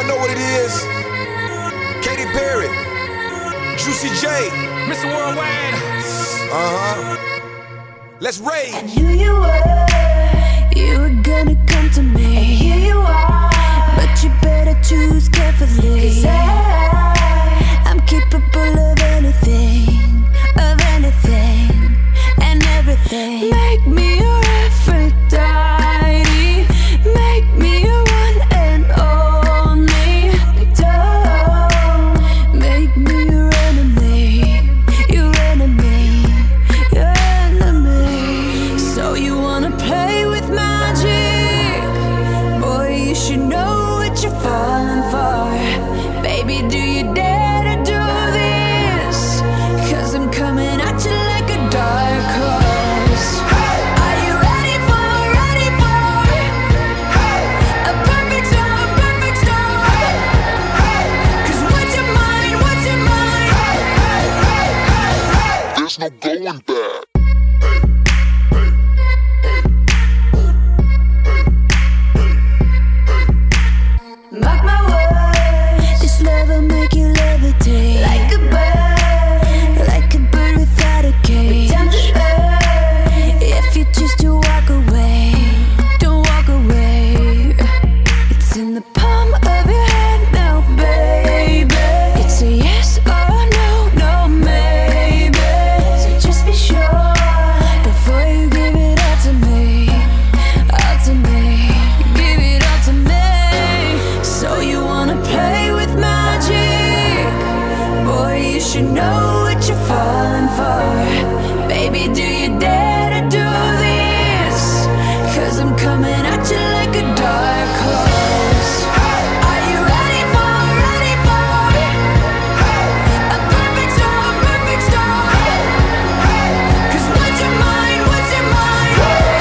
Y'all know what it is. Katy Perry, Juicy J, Mr. Worldwide. Let's rage. I knew you were gonna come to me. And here you are, but you better choose carefully. 'Cause I'm capable of anything, and everything. Make me your Aphrodite, make me your one and only. Don't make me your enemy, your enemy, your enemy. So you wanna play with magic? Boy, you should know what you're falling for. Baby, do you dare to do this? 'Cause I'm coming at you like a dark horse. Are you ready for a perfect storm, perfect storm? 'Cause what's your mind, what's your mind? There's no going back. Mark my words, this love will make you levitate like a bird without a cage. Down to earth, if you choose to walk away, don't walk away. It's in the palm of your hand now, baby. It's a yes or no, no maybe. So just be sure before you give it all to me, all to me. Give it all to me. So you wanna play with magic? Boy, you should know what you're falling for. Baby, do you dare to do this? 'Cause I'm coming at you like a dark horse. Are you ready for a perfect storm, perfect storm? 'Cause what's your mind, what's your mind?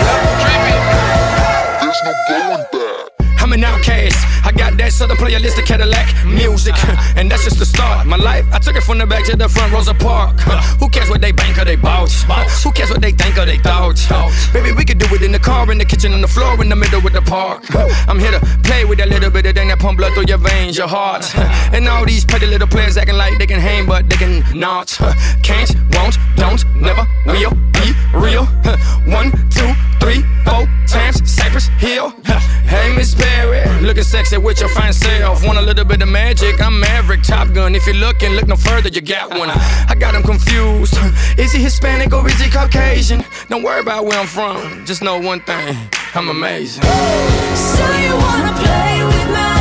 There's no going back. I'm an outcast. I got that Southern playalistic Cadillac music, and that's just the start. My life, I took it from the back to the front, Rosa Park. Who cares what they bank or they bought? Who cares what they think or they thought? Baby, we could do it in the car, in the kitchen, on the floor, in the middle with the park. I'm here to play with that little bit of thing that pump blood through your veins, your heart. And all these petty little players acting like they can hang, but they can not. Can't, won't, don't, never, will, be real. 1, 2, 3, 4 times, Cypress Hill. Hey, Miss Perry, looking sexy with your fine self. Want a little bit of magic? I'm Maverick, Top Gun. If you're looking, look no further, you got one. I got him confused. Is he Hispanic or is he Caucasian? Don't worry about where I'm from. Just know one thing, I'm amazing. So you wanna play with magic?